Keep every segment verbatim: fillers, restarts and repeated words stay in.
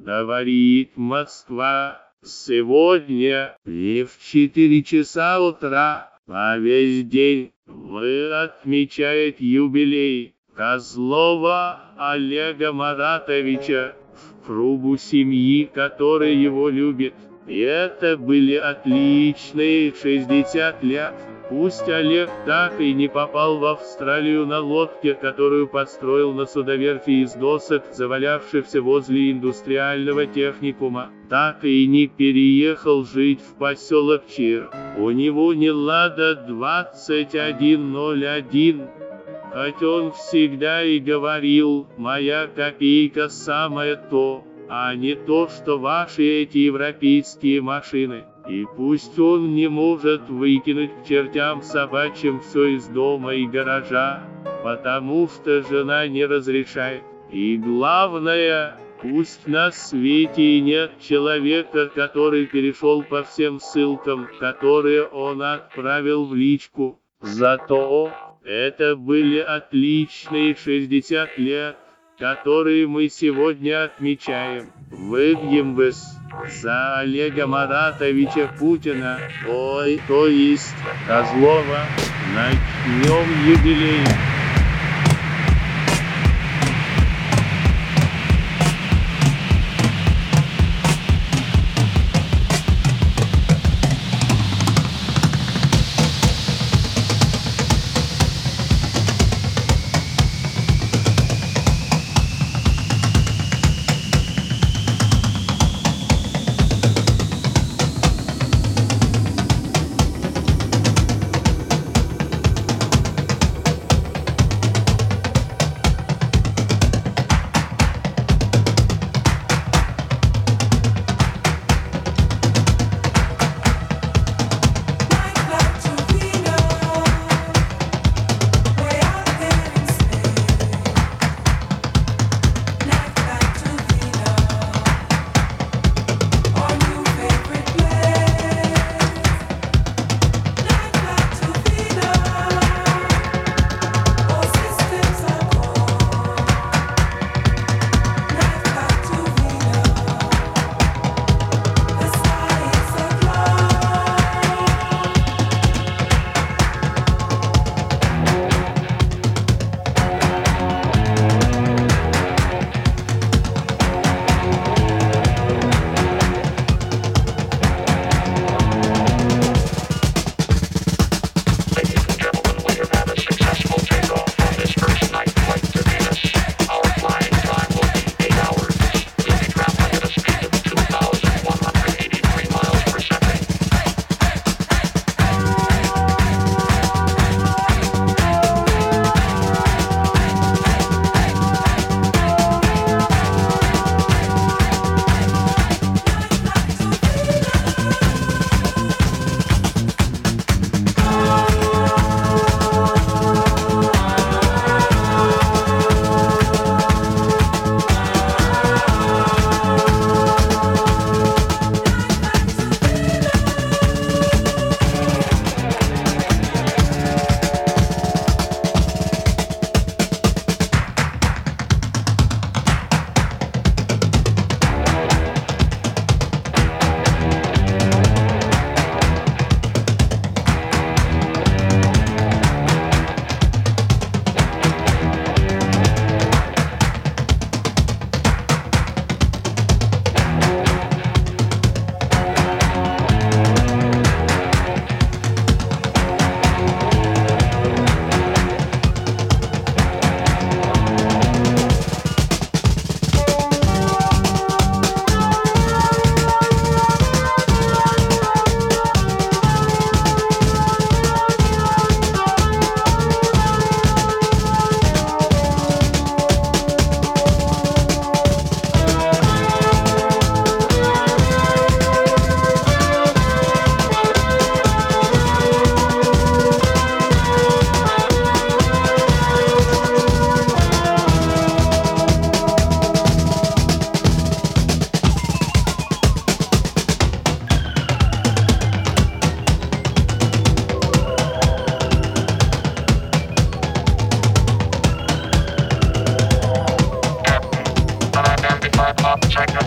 говорит Москва. Сегодня и в четыре часа утра, а весь день вы отмечаете юбилей Козлова Олега Маратовича в кругу семьи, которая его любит. И это были отличные шестьдесят лет. Пусть Олег так и не попал в Австралию на лодке, которую построил на судоверфи из досок, завалявшихся возле индустриального техникума, так и не переехал жить в поселок Чир. У него не Лада двадцать один ноль один. Хоть он всегда и говорил: «Моя копейка самое то», а не то, что ваши эти европейские машины. И пусть он не может выкинуть к чертям собачьим все из дома и гаража, потому что жена не разрешает. И главное, пусть на свете и нет человека, который перешел по всем ссылкам, которые он отправил в личку. Зато это были отличные шестьдесят лет, которые мы сегодня отмечаем. Выпьем вас за Олега Маратовича Путина, ой, то есть Козлова. Начнем юбилей.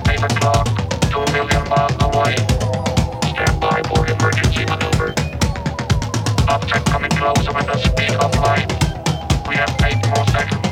at eight o'clock, two million miles away. Stand by for emergency maneuver. Object coming closer with the speed of light. We have eight more seconds.